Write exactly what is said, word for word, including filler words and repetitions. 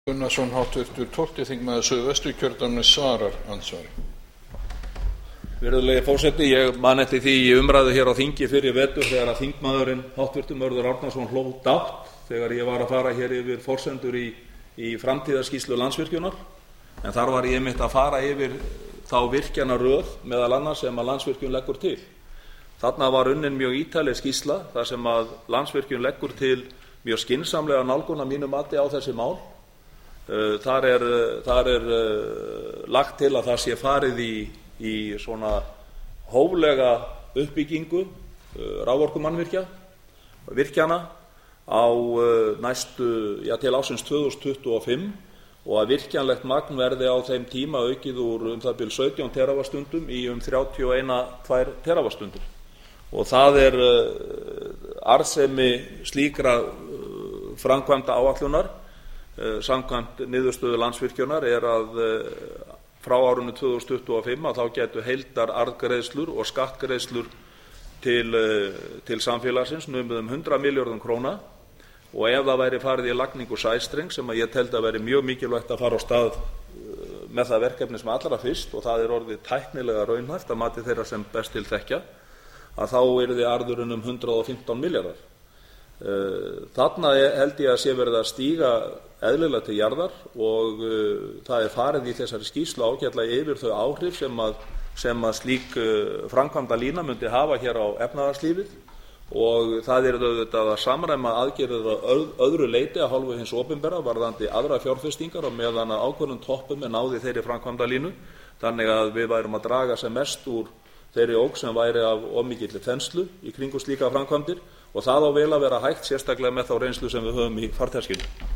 Gunnarsson, háttvirtur tólfti þingmaður Suðvesturkjördæmis, svarar andsvari. Virðulegi forseti, ég man eftir því í umræðu hér á þingi fyrir vetur þegar að þingmaðurinn háttvirtur Mörður Árnason hló dátt þegar ég var að fara hér yfir forsendur í, í framtíðarskýrslu Landsvirkjunar, en þar var ég einmitt að fara yfir þá virkjanaröð meðal annars sem að Landsvirkjun leggur til. Þarna var unnin mjög ítarleg skýrsla þar sem að Landsvirkjun leggur til mjög skynsamlega nálgun að mínu mati á þessi mál. Þar er, þar er lagt til að það sé farið í, í svona hóflega uppbyggingu raforkumannvirkja, virkjana á næstu, já til ásins tvö þúsund tuttugu og fimm og að virkjanlegt magn verði á þeim tíma aukið úr um það bil sautján teravastundum í um þrjátíu og eina komma tvær teravastundir. Og það er arðsemi slíkra framkvæmda áætlunar samkvæmt niðurstöðu Landsvirkjunar er að frá árinu tvö þúsund tuttugu og fimm að þá gætu heildararðgreiðslur og skattgreiðslur til, til samfélagsins numið um hundrað milljörðum króna, og ef það væri farið í lagningu sæstrengs sem að ég teldi að veri mjög mikilvægt að fara á stað með það verkefni sem allra fyrst, og það er orðið tæknilega raunhæft að mati þeirra sem best til þekkja, að þá yrði arðurinn um hundrað og fimmtán milljarðar. Þarna held ég að sé verið að stíga eðlilega til jarðar og uh, það er farið í þessari skýrslu ágætlega yfir þau áhrif sem að, sem að slík uh, framkvæmda lína myndi hafa hér á efnahagslífið, og það er auðvitað að samræma aðgerðir að öðru leyti að hálfu hins opinbera varðandi aðra fjárfestingar og meðan að ákveðnum toppum er náð í þeirri framkvæmda línu, þannig að við værum að draga sem mest úr þeirri ógn sem væri af of mikilli þenslu í kringum slíka framkvæmdir, og það á vel að vera hægt sérstaklega með þá reynslu sem við höfum í farteskinu.